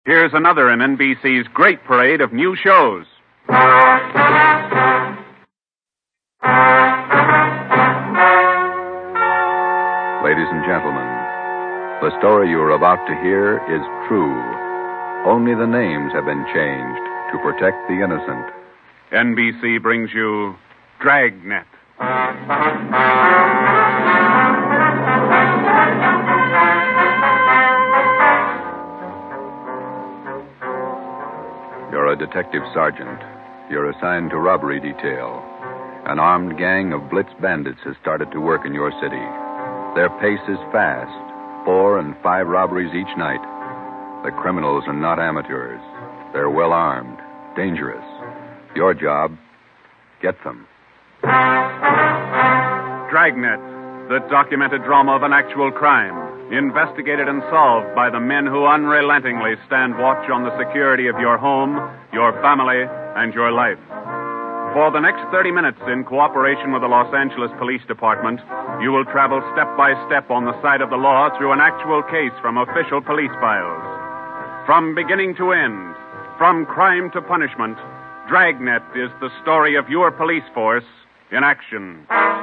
Here's another in NBC's great parade of new shows. Ladies and gentlemen, the story you are about to hear is true. Only the names have been changed to protect the innocent. NBC brings you Dragnet. You're a detective sergeant. You're assigned to robbery detail. An armed gang of blitz bandits has started to work in your city. Their pace is fast, 4 and 5 robberies each night. The criminals are not amateurs. They're well armed, dangerous. Your job, get them. Dragnet, the documented drama of an actual crime, investigated and solved by the men who unrelentingly stand watch on the security of your home, your family, and your life. For the next 30 minutes, in cooperation with the Los Angeles Police Department, you will travel step by step on the side of the law through an actual case from official police files. From beginning to end, from crime to punishment, Dragnet is the story of your police force in action.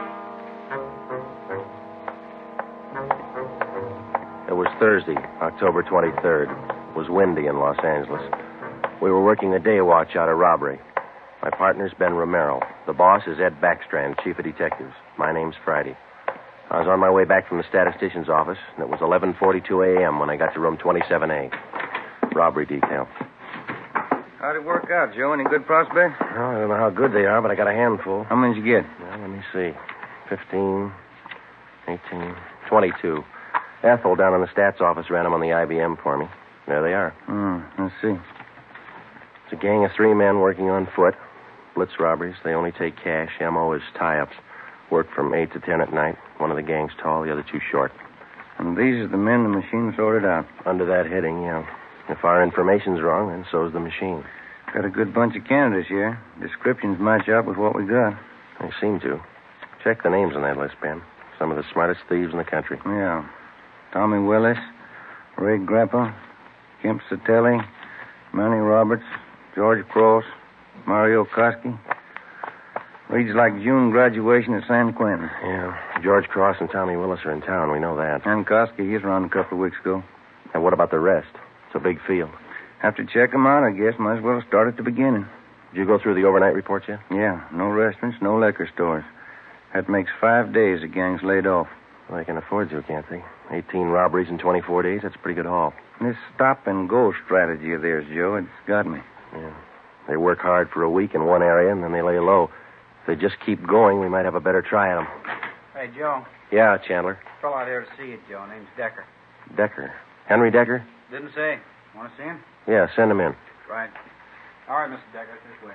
It was Thursday, October 23rd. It was windy in Los Angeles. We were working a day watch out of robbery. My partner's Ben Romero. The boss is Ed Backstrand, chief of detectives. My name's Friday. I was on my way back from the statistician's office, and it was 11:42 a.m. when I got to room 27A. Robbery detail. How'd it work out, Joe? Any good prospects? Well, I don't know how good they are, but I got a handful. How many'd you get? Well, let me see. 15, 18, 22. Ethel down in the stats office ran them on the IBM for me. There they are. Let's see. It's a gang of 3 men working on foot. Blitz robberies. They only take cash. M.O. is tie-ups. Work from 8 to 10 at night. One of the gang's tall, the other 2 short. And these are the men the machine sorted out. Under that heading, yeah. If our information's wrong, then so's the machine. Got a good bunch of candidates here. Descriptions match up with what we got. They seem to. Check the names on that list, Ben. Some of the smartest thieves in the country. Yeah. Tommy Willis, Ray Grappa, Kemp Satelli, Manny Roberts, George Cross, Mario Koski. Reads like June graduation at San Quentin. Yeah. George Cross and Tommy Willis are in town. We know that. And Koski, he's around a couple of weeks ago. And what about the rest? It's a big field. Have to check them out, I guess. Might as well start at the beginning. Did you go through the overnight reports yet? Yeah. No restaurants, no liquor stores. That makes 5 days the gang's laid off. Well, they can afford to, can't they? 18 robberies in 24 days, that's a pretty good haul. This stop-and-go strategy of theirs, Joe, it's got me. Yeah. They work hard for a week in one area, and then they lay low. If they just keep going, we might have a better try at them. Hey, Joe. Yeah, Chandler. Fellow out here to see you, Joe. Name's Decker. Decker. Henry Decker? Didn't say. Want to see him? Yeah, send him in. Right. All right, Mr. Decker, this way.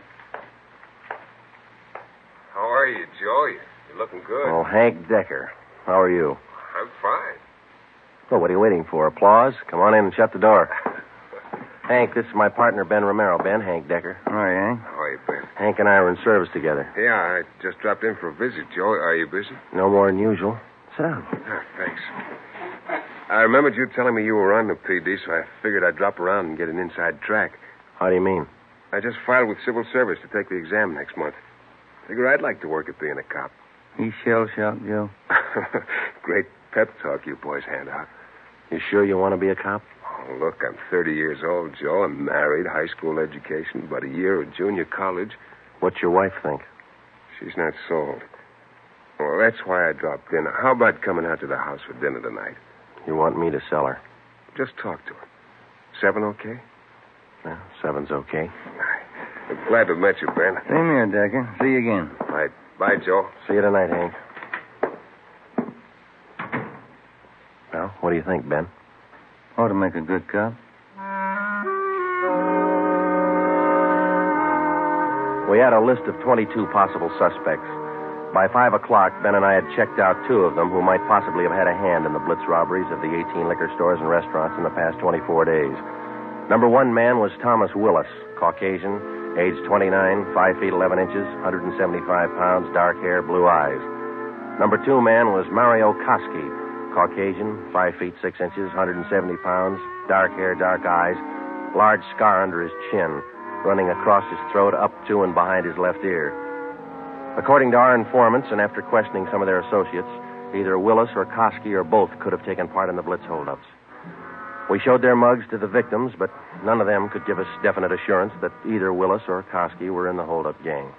How are you, Joe? You're looking good. Oh, Hank Decker. How are you? I'm fine. Well, what are you waiting for? Applause? Come on in and shut the door. Hank, this is my partner, Ben Romero. Ben, Hank Decker. All right, Hank. How are you, Ben? Hank and I are in service together. Yeah, I just dropped in for a visit, Joe. Are you busy? No more than usual. Sit down. Thanks. I remembered you telling me you were on the PD, so I figured I'd drop around and get an inside track. How do you mean? I just filed with Civil Service to take the exam next month. Figure I'd like to work at being a cop. He shell-shocked, Joe. Great pep talk you boys hand out. You sure you want to be a cop? Oh, look, I'm 30 years old, Joe. I'm married, high school education, about a year at junior college. What's your wife think? She's not sold. Well, that's why I dropped in. How about coming out to the house for dinner tonight? You want me to sell her? Just talk to her. 7 okay? Yeah, 7's okay. I'm glad to have met you, Ben. Same here, Decker. See you again. Right. Bye, Joe. See you tonight, Hank. Well, what do you think, Ben? Ought to make a good cop. We had a list of 22 possible suspects. By 5 o'clock, Ben and I had checked out 2 of them who might possibly have had a hand in the blitz robberies of the 18 liquor stores and restaurants in the past 24 days. Number 1 man was Thomas Willis, Caucasian, age 29, 5 feet 11 inches, 175 pounds, dark hair, blue eyes. Number 2 man was Mario Koski, Caucasian, 5 feet 6 inches, 170 pounds, dark hair, dark eyes, large scar under his chin, running across his throat, up to and behind his left ear. According to our informants, and after questioning some of their associates, either Willis or Koski or both could have taken part in the Blitz holdups. We showed their mugs to the victims, but none of them could give us definite assurance that either Willis or Koski were in the holdup gang.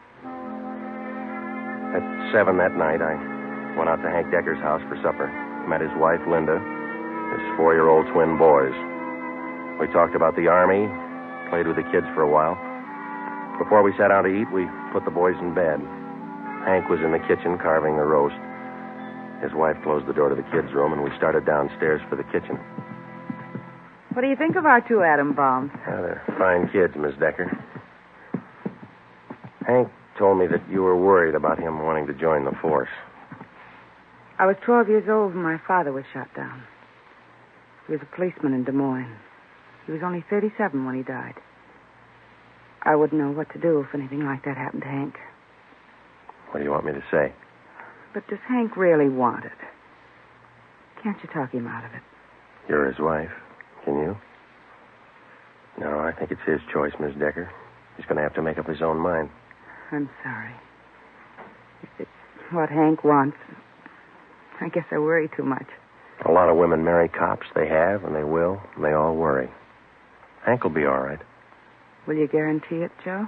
At 7 that night, I went out to Hank Decker's house for supper. Met his wife, Linda, his 4-year-old twin boys. We talked about the Army, played with the kids for a while. Before we sat down to eat, we put the boys in bed. Hank was in the kitchen carving the roast. His wife closed the door to the kids' room, and we started downstairs for the kitchen. What do you think of our 2 atom bombs? They're fine kids, Miss Decker. Hank told me that you were worried about him wanting to join the force. I was 12 years old when my father was shot down. He was a policeman in Des Moines. He was only 37 when he died. I wouldn't know what to do if anything like that happened to Hank. What do you want me to say? But does Hank really want it? Can't you talk him out of it? You're his wife. Can you? No, I think it's his choice, Miss Decker. He's going to have to make up his own mind. I'm sorry. If it's what Hank wants, I guess I worry too much. A lot of women marry cops. They have, and they will, and they all worry. Hank will be all right. Will you guarantee it, Joe?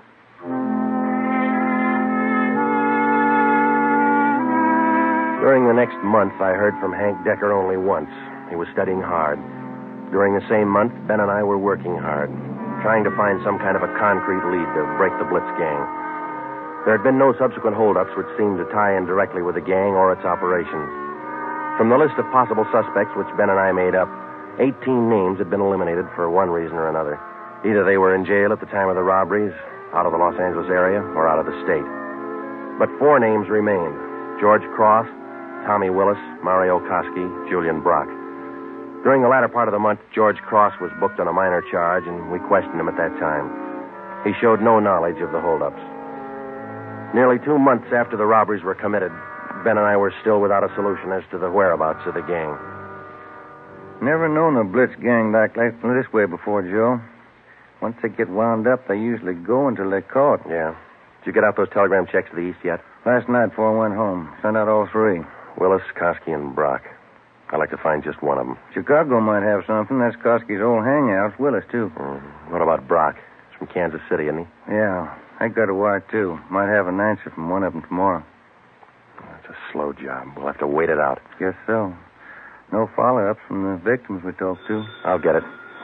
During the next month, I heard from Hank Decker only once. He was studying hard. During the same month, Ben and I were working hard, trying to find some kind of a concrete lead to break the Blitz gang. There had been no subsequent holdups which seemed to tie in directly with the gang or its operations. From the list of possible suspects which Ben and I made up, 18 names had been eliminated for one reason or another. Either they were in jail at the time of the robberies, out of the Los Angeles area, or out of the state. But 4 names remained: George Cross, Tommy Willis, Mario Koski, Julian Brock. During the latter part of the month, George Cross was booked on a minor charge, and we questioned him at that time. He showed no knowledge of the holdups. Nearly 2 months after the robberies were committed, Ben and I were still without a solution as to the whereabouts of the gang. Never known a Blitz gang like this way before, Joe. Once they get wound up, they usually go until they're caught. Yeah. Did you get out those telegram checks to the east yet? Last night before I went home. Sent out all 3. Willis, Koski, and Brock. I'd like to find just one of them. Chicago might have something. That's Koski's old hangout. Willis, too. What about Brock? He's from Kansas City, isn't he? Yeah. I got a wire, too. Might have an answer from one of them tomorrow. It's a slow job. We'll have to wait it out. Guess so. No follow-ups from the victims we talked to. I'll get it.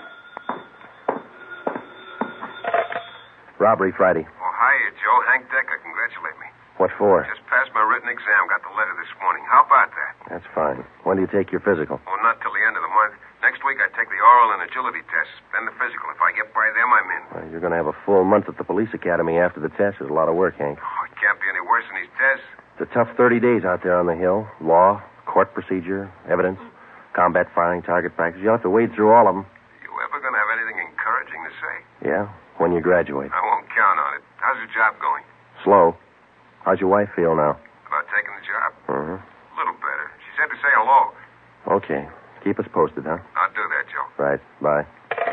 Robbery Friday. Oh, hiya, Joe. Hank Decker. Congratulate me. What for? Just passed my written exam. Got the letter this morning. How about that? That's fine. When do you take your physical? Oh, not till the end of the month. Next week I take the oral and agility tests, then the physical. If I get by them, I'm in. Well, you're going to have a full month at the police academy after the test. There's a lot of work, Hank. Oh, it can't be any worse than these tests. It's a tough 30 days out there on the Hill. Law, court procedure, evidence, combat firing, target practice. You'll have to wade through all of them. You ever going to have anything encouraging to say? Yeah, when you graduate. I won't count on it. How's your job going? Slow. How's your wife feel now? About taking the job? Uh-huh. A little better. She said to say hello. Okay. Keep us posted, huh? I'll do that, Joe. Right. Bye.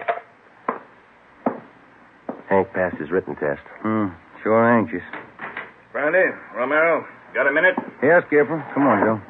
Hank passed his written test. Sure anxious. Brandy, Romero, got a minute? Yeah, Skipper. Come on, Joe.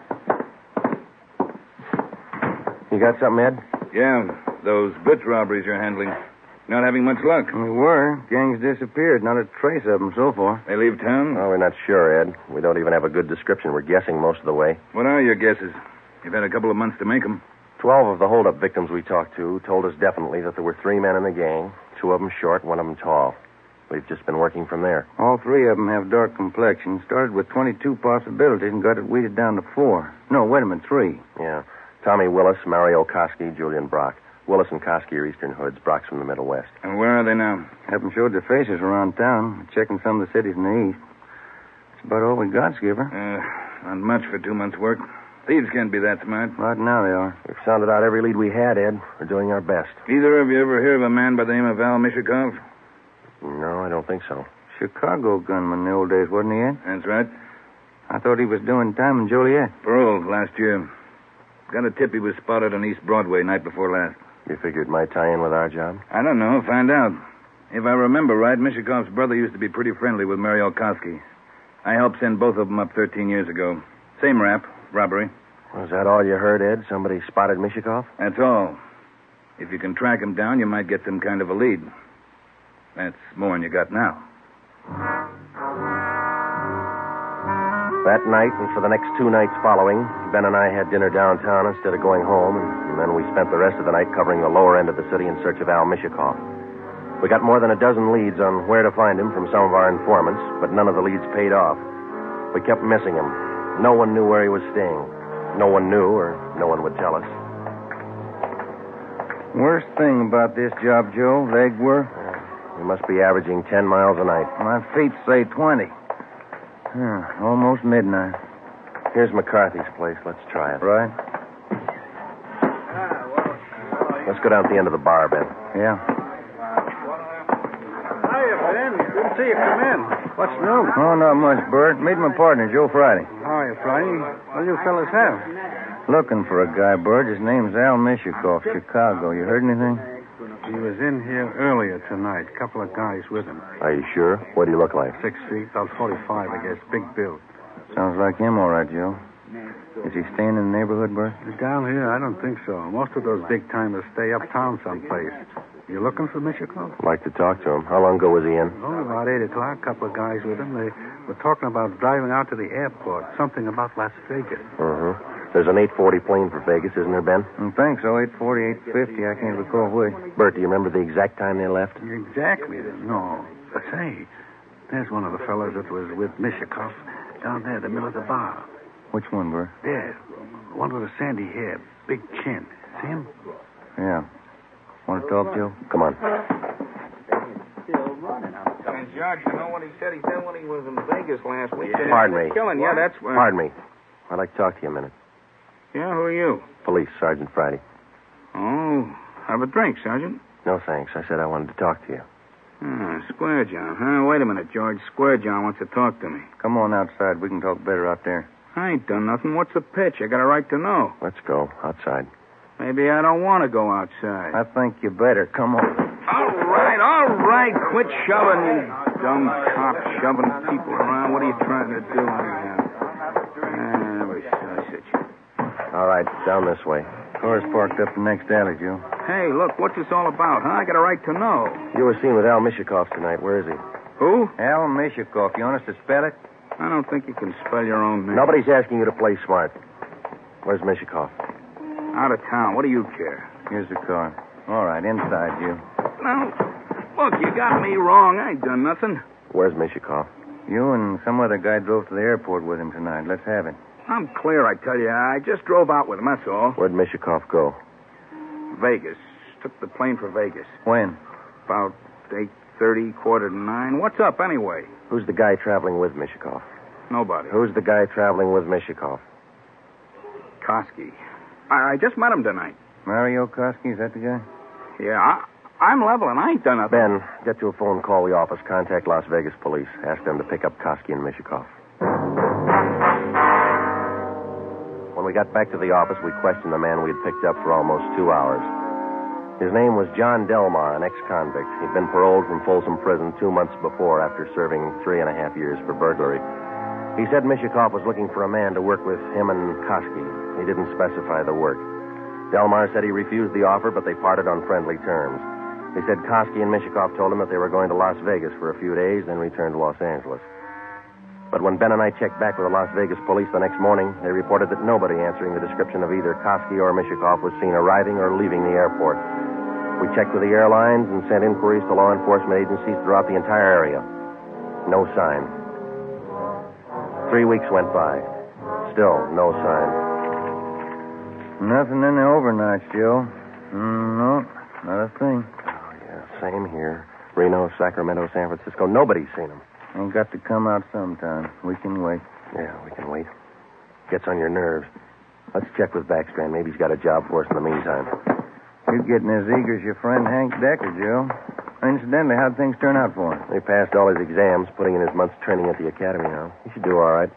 You got something, Ed? Yeah, those Blitz robberies you're handling. Not having much luck. We were. Gang's disappeared. Not a trace of them so far. They leave town? Well, we're not sure, Ed. We don't even have a good description. We're guessing most of the way. What are your guesses? You've had a couple of months to make them. 12 of the holdup victims we talked to told us definitely that there were 3 men in the gang, 2 of them short, 1 of them tall. We've just been working from there. All 3 of them have dark complexions. Started with 22 possibilities and got it weeded down to 4. No, wait a minute, 3. Yeah. Tommy Willis, Mario Koski, Julian Brock. Willis and Koski are Eastern Hoods. Brock's from the Middle West. And where are they now? Haven't showed their faces around town. We're checking some of the cities in the east. That's about all we got, Skipper. Not much for 2 months' work. Thieves can't be that smart. Right now they are. We've sounded out every lead we had, Ed. We're doing our best. Either of you ever hear of a man by the name of Al Mishikov? No, I don't think so. Chicago gunman in the old days, wasn't he, Ed? That's right. I thought he was doing time in Joliet. Parole last year. Got a tip he was spotted on East Broadway night before last. You figure it might tie in with our job? I don't know. Find out. If I remember right, Mishikov's brother used to be pretty friendly with Mario Koski. I helped send both of them up 13 years ago. Same rap, robbery. Was that all you heard, Ed? Somebody spotted Mishikov? That's all. If you can track him down, you might get some kind of a lead. That's more than you got now. That night and for the next 2 nights following, Ben and I had dinner downtown instead of going home, and then we spent the rest of the night covering the lower end of the city in search of Al Mishikov. We got more than a dozen leads on where to find him from some of our informants, but none of the leads paid off. We kept missing him. No one knew where he was staying. No one knew, or no one would tell us. Worst thing about this job, Joe, leg work. We must be averaging 10 miles a night. My feet say 20. Almost midnight. Here's McCarthy's place. Let's try it. Right? Let's go down to the end of the bar, Ben. Yeah. Hiya, Ben. Good to see you come in. What's new? Oh, not much, Bert. Meet my partner, Joe Friday. Hiya, Friday. What do you fellas have? Looking for a guy, Bert. His name's Al Mishikov, Chicago. You heard anything? He was in here earlier tonight. A couple of guys with him. Are you sure? What do you look like? 6 feet, about 45, I guess. Big build. Sounds like him, all right, Joe. Is he staying in the neighborhood, Bert? Down here, I don't think so. Most of those big-timers stay uptown someplace. You looking for Mishikov? I'd like to talk to him. How long ago was he in? Oh, about 8 o'clock. A couple of guys with him. They were talking about driving out to the airport. Something about Las Vegas. There's an 840 plane for Vegas, isn't there, Ben? I think so. 840, 850. I can't recall which. Bert, do you remember the exact time they left? Exactly. No. But say, there's one of the fellas that was with Mishikov down there in the middle of the bar. Which one, Bert? There. One with the sandy hair, big chin. See him? Yeah. Want to talk, Joe? Come on. And George, you know what he said? He said when he was in Vegas last week. Pardon me. Killing. Yeah, that's where. Pardon me. I'd like to talk to you a minute. Yeah, who are you? Police, Sergeant Friday. Oh, have a drink, Sergeant. No, thanks. I said I wanted to talk to you. Square John, huh? Wait a minute, George. Square John wants to talk to me. Come on outside. We can talk better out there. I ain't done nothing. What's the pitch? I got a right to know. Let's go. Outside. Maybe I don't want to go outside. I think you better. Come on. All right. Quit shoving, you dumb cop, shoving people around. What are you trying to do anyhow? All right, down this way. Car's parked up the next alley, Joe. Hey, look, what's this all about, huh? I got a right to know. You were seen with Al Mishikov tonight. Where is he? Who? Al Mishikov. You want us to spell it? I don't think you can spell your own name. Nobody's asking you to play smart. Where's Mishikov? Out of town. What do you care? Here's the car. All right, inside, Joe. Now, look, you got me wrong. I ain't done nothing. Where's Mishikov? You and some other guy drove to the airport with him tonight. Let's have it. I'm clear, I tell you. I just drove out with him, that's all. Where'd Mishikov go? Vegas. Took the plane for Vegas. When? About 8:30, 8:45. What's up, anyway? Who's the guy traveling with Mishikov? Nobody. Who's the guy traveling with Mishikov? Koski. I just met him tonight. Mario Koski, is that the guy? Yeah, I'm leveling. I ain't done nothing. Ben, get to a phone, call the office, contact Las Vegas police. Ask them to pick up Koski and Mishikov. When we got back to the office, we questioned the man we had picked up for almost 2 hours. His name was John Delmar, an ex-convict. He'd been paroled from Folsom Prison 2 months before after serving 3.5 years for burglary. He said Mishikov was looking for a man to work with him and Koski. He didn't specify the work. Delmar said he refused the offer, but they parted on friendly terms. He said Koski and Mishikov told him that they were going to Las Vegas for a few days, then return to Los Angeles. But when Ben and I checked back with the Las Vegas police the next morning, they reported that nobody answering the description of either Koski or Mishikov was seen arriving or leaving the airport. We checked with the airlines and sent inquiries to law enforcement agencies throughout the entire area. No sign. 3 weeks went by. Still no sign. Nothing in the overnights, Joe. No, not a thing. Oh, yeah, same here. Reno, Sacramento, San Francisco. Nobody's seen him. Ain't got to come out sometime. We can wait. Yeah, we can wait. Gets on your nerves. Let's check with Backstrand. Maybe he's got a job for us in the meantime. You're getting as eager as your friend Hank Decker, Joe. Incidentally, how'd things turn out for him? He passed all his exams, putting in his month's training at the academy now. He should do all right.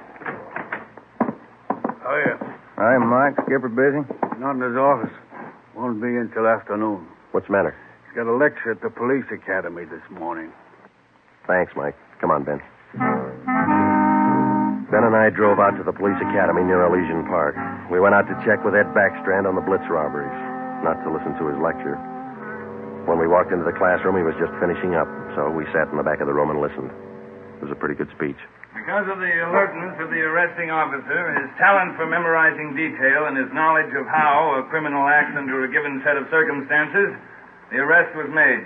Oh, yeah. Hi, Mike. Skipper busy? Not in his office. Won't be until afternoon. What's the matter? He's got a lecture at the police academy this morning. Thanks, Mike. Come on, Ben. Ben and I drove out to the police academy near Elysian Park. We went out to check with Ed Backstrand on the Blitz robberies, not to listen to his lecture. When we walked into the classroom, he was just finishing up, so we sat in the back of the room and listened. It was a pretty good speech. Because of the alertness of the arresting officer, his talent for memorizing detail, and his knowledge of how a criminal acts under a given set of circumstances, the arrest was made.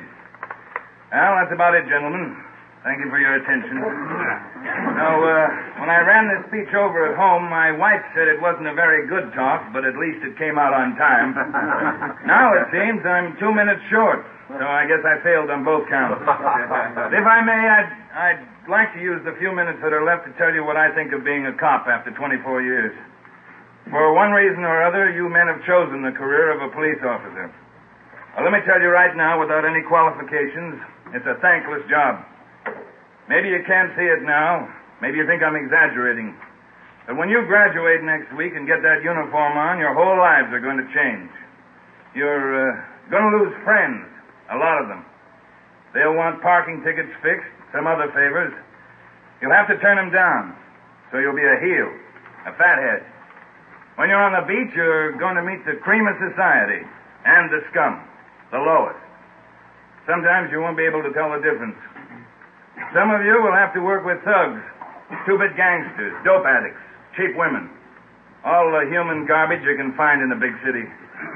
Well, that's about it, gentlemen. Thank you for your attention. Now, when I ran this speech over at home, my wife said it wasn't a very good talk, but at least it came out on time. Now it seems I'm 2 minutes short, so I guess I failed on both counts. If I may, I'd like to use the few minutes that are left to tell you what I think of being a cop after 24 years. For one reason or other, you men have chosen the career of a police officer. Well, let me tell you right now, without any qualifications, it's a thankless job. Maybe you can't see it now. Maybe you think I'm exaggerating. But when you graduate next week and get that uniform on, your whole lives are going to change. You're going to lose friends, a lot of them. They'll want parking tickets fixed, some other favors. You'll have to turn them down, so you'll be a heel, a fathead. When you're on the beat, you're going to meet the cream of society and the scum, the lowest. Sometimes you won't be able to tell the difference. Some of you will have to work with thugs, two-bit gangsters, dope addicts, cheap women, all the human garbage you can find in the big city.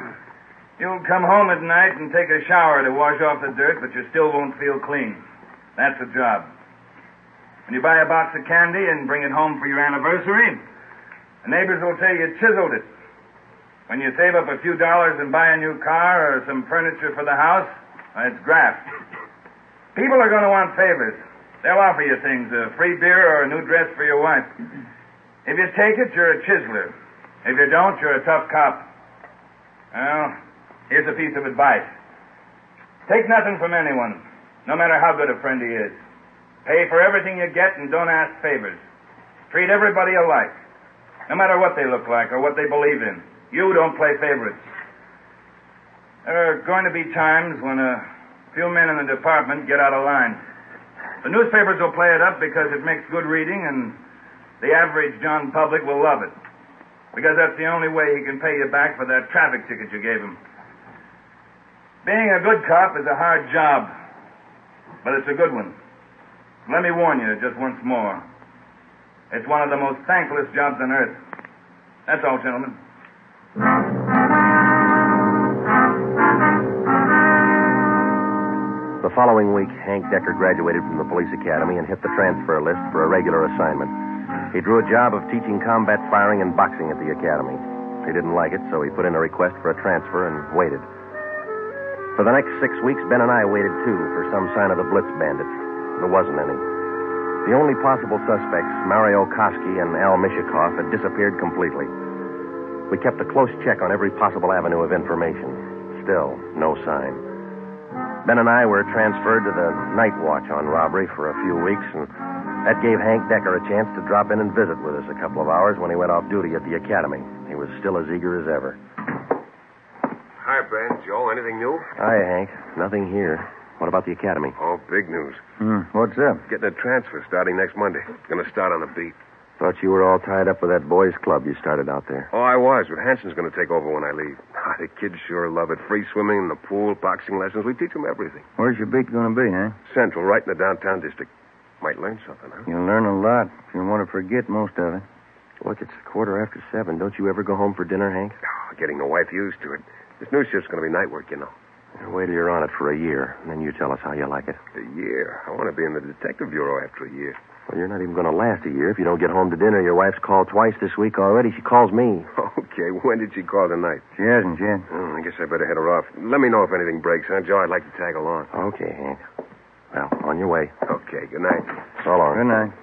You'll come home at night and take a shower to wash off the dirt, but you still won't feel clean. That's the job. When you buy a box of candy and bring it home for your anniversary, the neighbors will say you chiseled it. When you save up a few dollars and buy a new car or some furniture for the house, it's graft. People are going to want favors. They'll offer you things, a free beer or a new dress for your wife. If you take it, you're a chiseler. If you don't, you're a tough cop. Well, here's a piece of advice. Take nothing from anyone, no matter how good a friend he is. Pay for everything you get and don't ask favors. Treat everybody alike, no matter what they look like or what they believe in. You don't play favorites. There are going to be times when a few men in the department get out of line. The newspapers will play it up because it makes good reading, and the average John public will love it. Because that's the only way he can pay you back for that traffic ticket you gave him. Being a good cop is a hard job, but it's a good one. Let me warn you just once more. It's one of the most thankless jobs on earth. That's all, gentlemen. The following week, Hank Decker graduated from the police academy and hit the transfer list for a regular assignment. He drew a job of teaching combat firing and boxing at the academy. He didn't like it, so he put in a request for a transfer and waited. For the next 6 weeks, Ben and I waited, too, for some sign of the Blitz bandits. There wasn't any. The only possible suspects, Mario Koski and Al Mishikoff, had disappeared completely. We kept a close check on every possible avenue of information. Still, no sign. Ben and I were transferred to the night watch on robbery for a few weeks, and that gave Hank Decker a chance to drop in and visit with us a couple of hours when he went off duty at the academy. He was still as eager as ever. Hi, Ben. Joe, anything new? Hi, Hank. Nothing here. What about the academy? Oh, big news. What's up? Getting a transfer starting next Monday. Going to start on the beat. Thought you were all tied up with that boys' club you started out there. Oh, I was, but Hanson's going to take over when I leave. The kids sure love it. Free swimming in the pool, boxing lessons. We teach them everything. Where's your beat going to be, huh? Central, right in the downtown district. Might learn something, huh? You'll learn a lot if you want to forget most of it. Look, it's 7:15. Don't you ever go home for dinner, Hank? Oh, getting the wife used to it. This new shift's going to be night work, you know. Wait till you're on it for a year, and then you tell us how you like it. A year? I want to be in the detective bureau after a year. Well, you're not even going to last a year if you don't get home to dinner. Your wife's called twice this week already. She calls me. Okay, when did she call tonight? She hasn't yet. I guess I better head her off. Let me know if anything breaks, huh, Joe? I'd like to tag along. Okay, Hank. Well, on your way. Okay, good night. So long. Good night.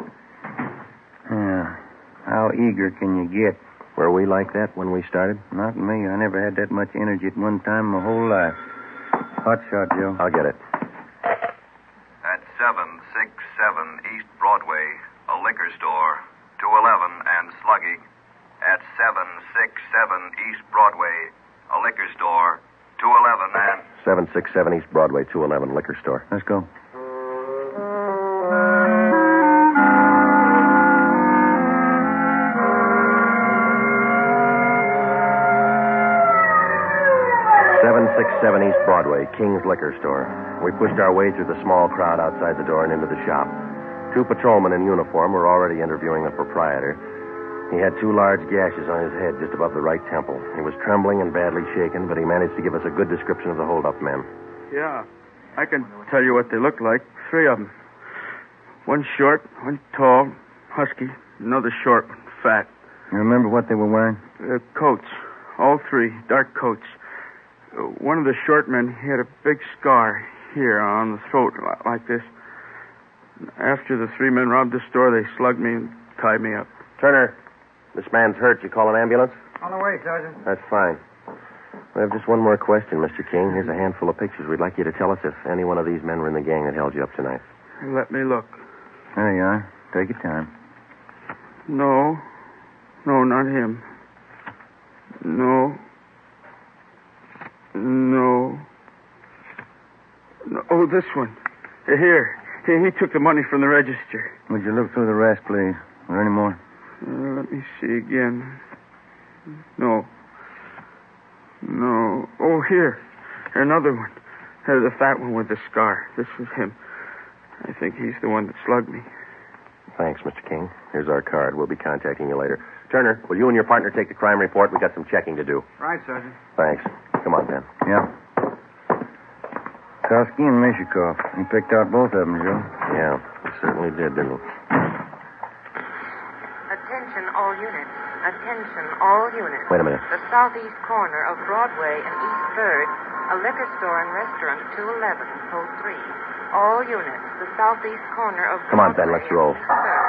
Yeah. How eager can you get? Were we like that when we started? Not me. I never had that much energy at one time my whole life. Hot shot, Joe. I'll get it. At 767 East Broadway, a liquor store, 211 and Sluggy. At 767 East Broadway, a liquor store, 211 and... 767 East Broadway, 211 liquor store. Let's go. East Broadway, King's Liquor Store. We pushed our way through the small crowd outside the door and into the shop. 2 patrolmen in uniform were already interviewing the proprietor. He had 2 large gashes on his head just above the right temple. He was trembling and badly shaken, but he managed to give us a good description of the hold-up men. Yeah, I can tell you what they look like. 3 of them. One short, one tall, husky, another short one, fat. You remember what they were wearing? Coats. All 3, dark coats. One of the short men, he had a big scar here on the throat, like this. After the 3 men robbed the store, they slugged me and tied me up. Turner, this man's hurt. You call an ambulance? On the way, Sergeant. That's fine. We have just one more question, Mr. King. Here's a handful of pictures. We'd like you to tell us if any one of these men were in the gang that held you up tonight. Let me look. There you are. Take your time. No, not him. No. Oh, this one. Here. He took the money from the register. Would you look through the rest, please? Are there any more? Let me see again. No. Oh, here. Another one. The fat one with the scar. This was him. I think he's the one that slugged me. Thanks, Mr. King. Here's our card. We'll be contacting you later. Turner, will you and your partner take the crime report? We've got some checking to do. Right, Sergeant. Thanks. Come on, Ben. Yeah. Kosky and Mishikov. You picked out both of them, Joe. Yeah, we certainly did, didn't we? Attention, all units. Attention, all units. Wait a minute. The southeast corner of Broadway and East 3rd, a liquor store and restaurant, 211, code 3. All units. The southeast corner of Come on, Ben, Broadway let's roll. and East 3rd.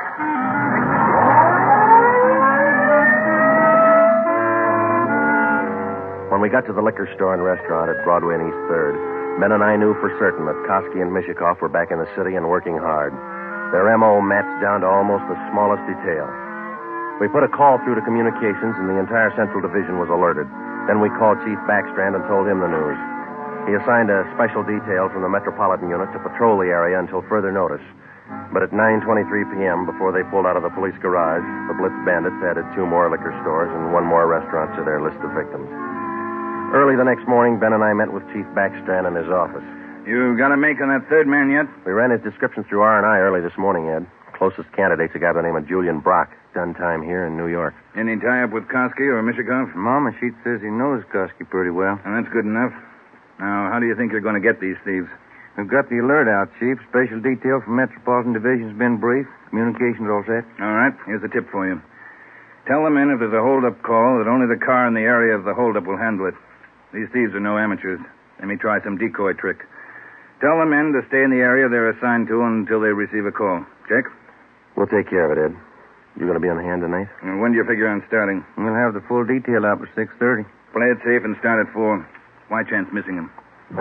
When we got to the liquor store and restaurant at Broadway and East 3rd, Ben and I knew for certain that Kosky and Mishikov were back in the city and working hard. Their M.O. matched down to almost the smallest detail. We put a call through to communications, and the entire Central Division was alerted. Then we called Chief Backstrand and told him the news. He assigned a special detail from the Metropolitan Unit to patrol the area until further notice. But at 9:23 p.m., before they pulled out of the police garage, the Blitz bandits added 2 more liquor stores and 1 more restaurant to their list of victims. Early the next morning, Ben and I met with Chief Backstrand in his office. You got a make on that 3rd man yet? We ran his description through R&I early this morning, Ed. Closest candidate's a guy by the name of Julian Brock. Done time here in New York. Any tie-up with Kosky or Mishikov? Mama sheet says he knows Kosky pretty well. And that's good enough. Now, how do you think you're going to get these thieves? We've got the alert out, Chief. Special detail from Metropolitan Division's been briefed. Communications all set. All right. Here's a tip for you. Tell the men if there's a hold-up call that only the car in the area of the hold-up will handle it. These thieves are no amateurs. They may try some decoy trick. Tell the men to stay in the area they're assigned to until they receive a call. Check? We'll take care of it, Ed. You going to be on hand tonight? And when do you figure on starting? We'll have the full detail out by 6:30. Play it safe and start at 4. Why chance missing him?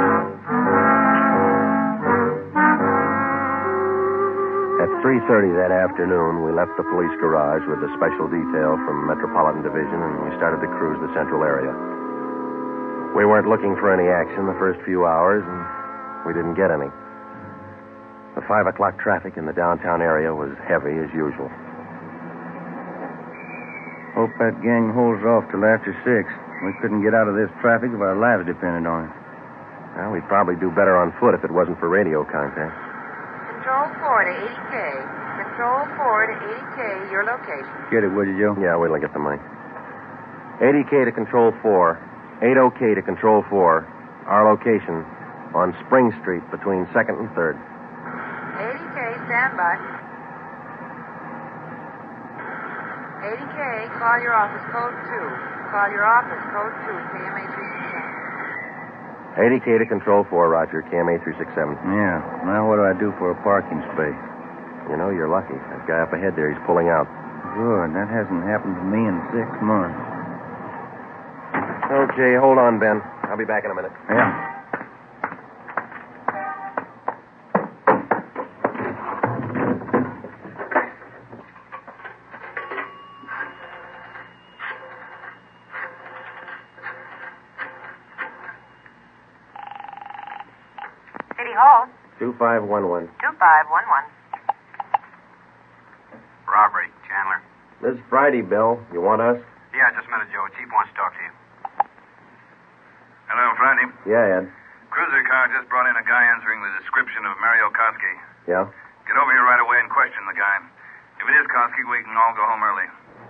At 3:30 that afternoon, we left the police garage with a special detail from Metropolitan Division, and we started to cruise the central area. We weren't looking for any action the first few hours, and we didn't get any. The 5 o'clock traffic in the downtown area was heavy as usual. Hope that gang holds off till after 6. We couldn't get out of this traffic if our lives depended on it. Well, we'd probably do better on foot if it wasn't for radio contact. Control 4 to 80K. Control 4 to 80K, your location. Get it, would you, Joe? Yeah, wait till I get the mic. 80K to Control 4. 80K to Control 4. Our location on Spring Street between 2nd and 3rd. 80K, stand by. 80K, call your office code 2. Call your office code 2, KMA 367. 80K to Control 4, Roger, KMA 367. Yeah. Now what do I do for a parking space? You know, you're lucky. That guy up ahead there, he's pulling out. Good. That hasn't happened to me in 6 months. Okay, hold on, Ben. I'll be back in a minute. Yeah. Hall. 2511. 2511. Robbery, Chandler. This Friday, Bill. You want us? Yeah, just a minute, Joe. Chief wants to talk to you. Hello, Friday. Yeah, Ed. Cruiser car just brought in a guy answering the description of Mario Koski. Yeah? Get over here right away and question the guy. If it is Koski, we can all go home early.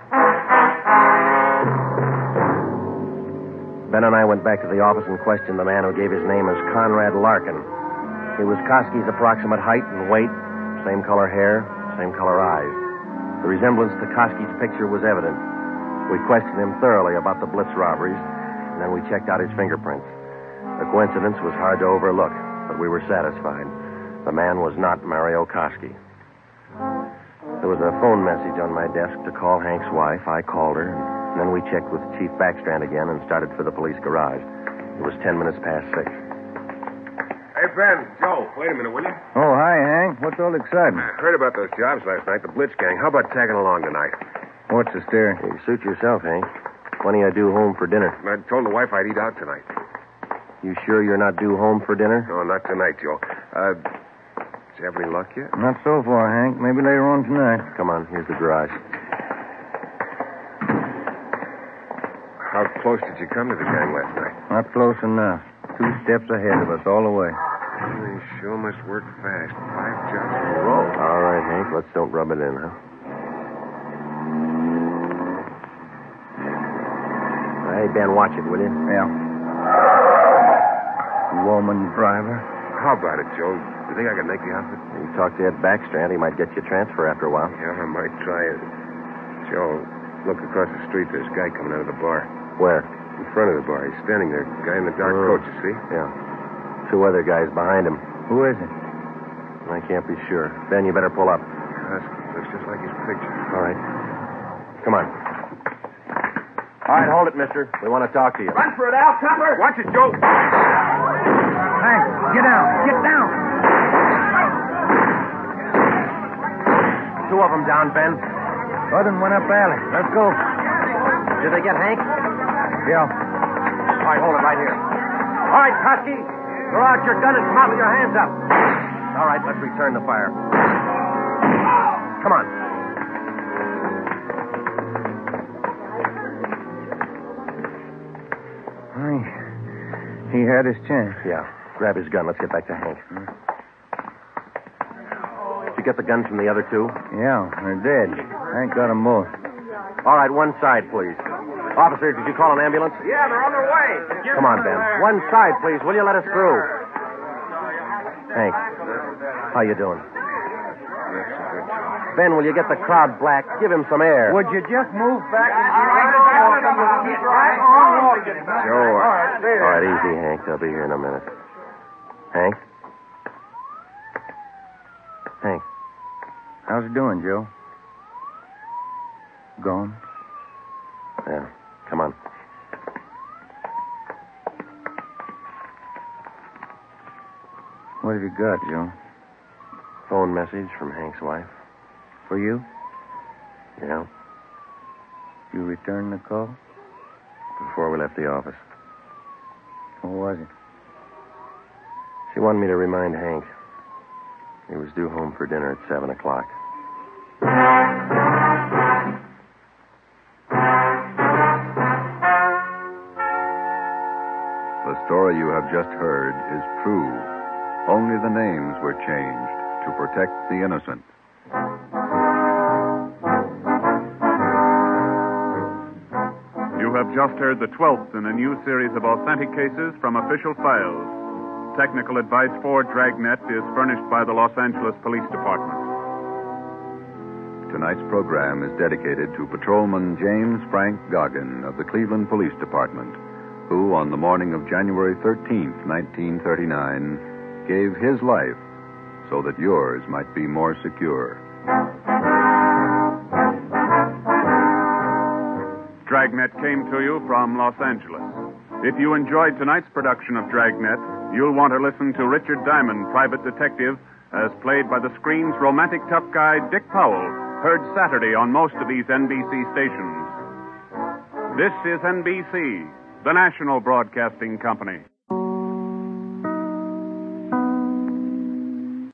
Ben and I went back to the office and questioned the man who gave his name as Conrad Larkin. He was Koski's approximate height and weight, same color hair, same color eyes. The resemblance to Koski's picture was evident. We questioned him thoroughly about the Blitz robberies, and then we checked out his fingerprints. The coincidence was hard to overlook, but we were satisfied. The man was not Mario Koski. There was a phone message on my desk to call Hank's wife. I called her, and then we checked with Chief Backstrand again and started for the police garage. It was 10 minutes past 6. Hey, Ben. Joe, wait a minute, will you? Oh, hi, Hank. What's all the excitement? I heard about those jobs last night, the Blitz gang. How about tagging along tonight? What's the stir? You suit yourself, Hank. When are you due home for dinner? I told the wife I'd eat out tonight. You sure you're not due home for dinner? No, not tonight, Joe. Did you have any luck yet? Not so far, Hank. Maybe later on tonight. Come on, here's the garage. How close did you come to the gang last night? Not close enough. 2 steps ahead of us all the way. They sure must work fast. 5 jobs in a row. All right, Hank. Let's don't rub it in, huh? Hey, Ben, watch it, will you? Yeah. Woman driver. How about it, Joe? You think I can make the outfit? You talk to Ed Backstrand. He might get you a transfer after a while. Yeah, I might try it. Joe, look across the street. There's a guy coming out of the bar. Where? In front of the bar. He's standing there. Guy in the dark coat, you see? Yeah. 2 other guys behind him. Who is it? I can't be sure. Ben, you better pull up. Looks just like his picture. All right. Come on. All right, hold it, mister. We want to talk to you. Run for it, Al Copper! Watch it, Joe! Hank, get down! Get down! 2 of them down, Ben. Other one up alley. Let's go. Did they get Hank? Yeah. All right, hold it right here. All right, Koski. Throw out your gun and come out with your hands up. All right, let's return the fire. Come on. He had his chance. Yeah. Grab his gun. Let's get back to Hank. Did you get the guns from the other 2? Yeah, they're dead. Hank got them both. All right, one side, please. Officer, did you call an ambulance? Yeah, they're on their way. Come on, Ben. One side, please. Will you let us through? Hank, how you doing? Ben, will you get the crowd black? Give him some air. Would you just move back and right on walking. Joe, All right, easy, Hank. They'll be here in a minute. Hank? Hank. How's it doing, Joe? Gone? Yeah. Come on. What have you got, Joe? Phone message from Hank's wife. For you? Yeah. You returned the call? Before we left the office. What was it? She wanted me to remind Hank. He was due home for dinner at 7 o'clock. The story you have just heard is true. Only the names were changed to protect the innocent. You have just heard the 12th in a new series of authentic cases from official files. Technical advice for Dragnet is furnished by the Los Angeles Police Department. Tonight's program is dedicated to Patrolman James Frank Goggin of the Cleveland Police Department, who, on the morning of January 13th, 1939, gave his life so that yours might be more secure. Dragnet came to you from Los Angeles. If you enjoyed tonight's production of Dragnet, you'll want to listen to Richard Diamond, private detective, as played by the screen's romantic tough guy, Dick Powell, heard Saturday on most of these NBC stations. This is NBC, the national broadcasting company.